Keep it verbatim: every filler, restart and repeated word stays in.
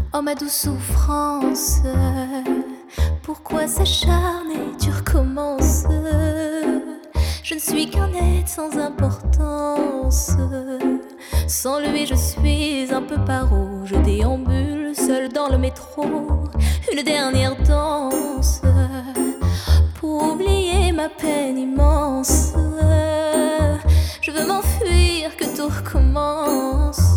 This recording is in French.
Oh ma douce souffrance, pourquoi s'acharner, tu recommences. Je ne suis qu'un être sans importance. Sans lui je suis un peu paro. Je déambule seul dans le métro. Une dernière danse pour oublier ma peine immense. Je veux m'enfuir, que tout recommence.